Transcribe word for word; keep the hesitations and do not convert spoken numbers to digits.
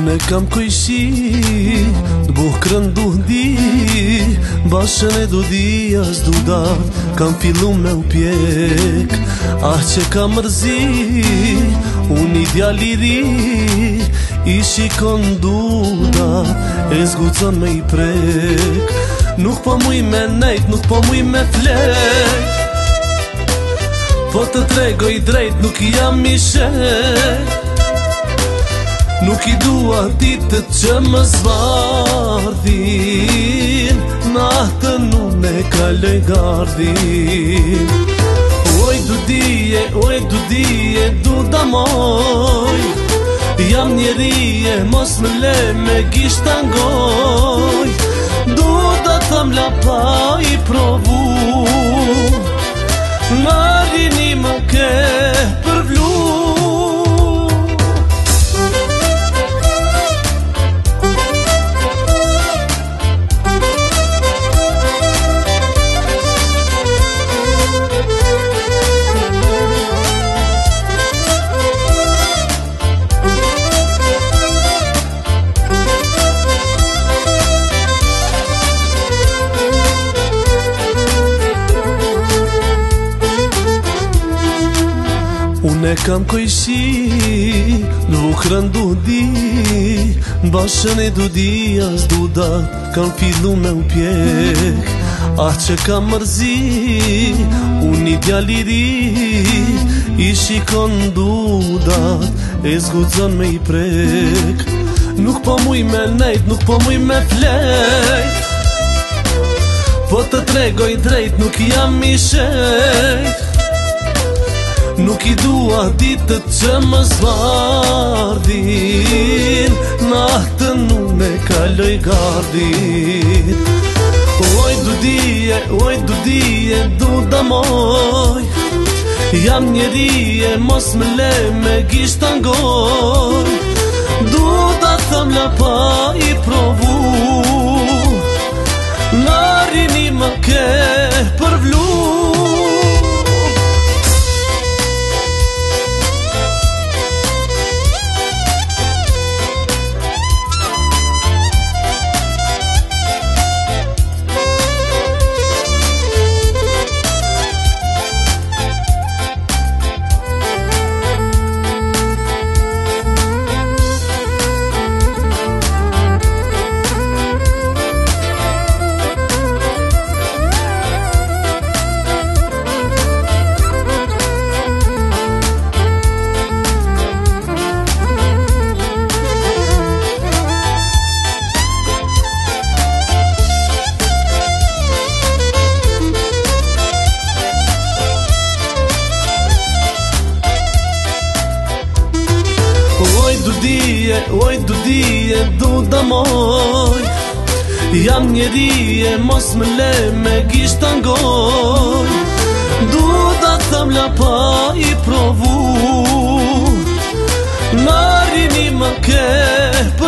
Unë kam kujshi, t'bukrën du ndi, bashën e du dhia s'du dat, kam fillu me u pjek. Ah që ka mërzi, unë i djali ri, i shikon duda, e zgucon me i prek. Nuk po muj me nejt, nuk po muj me flek, po të tregoj drejt, nuk jam i shek. Nuk i dua ditët që më zvardhin, nahtën unë e kaloj gardhin. Oj du dije, oj du dije, du da moj, jam njerije, mos më le me gisht angoj. Du da tham la pa i provu, marini më ke përvlu. Unë e kam kojshi, bukrën du di, bashën e du dhia s'du dat, kam fillu me u pjek. Ah që ka mërzi, unë i djali ri, i shikon dudat, e zgucon me i prek. Nuk po muj me nejt, nuk po muj me flejt, po të tregoj drejt, nuk jam i shek. Nuk i dua ditët që më zvardhin, nahtën unë e kaloj gardhin. Oj du dije, oj du dije, du da moj, jam njerije, mos më le me gisht angoj. Du da tham la pa i provu, narini më ke përvlu. Oj du dije, oj du dije, du da moj, jam njerije, mos më le me gisht angoj. Du da tham la pa i provu, narini më ke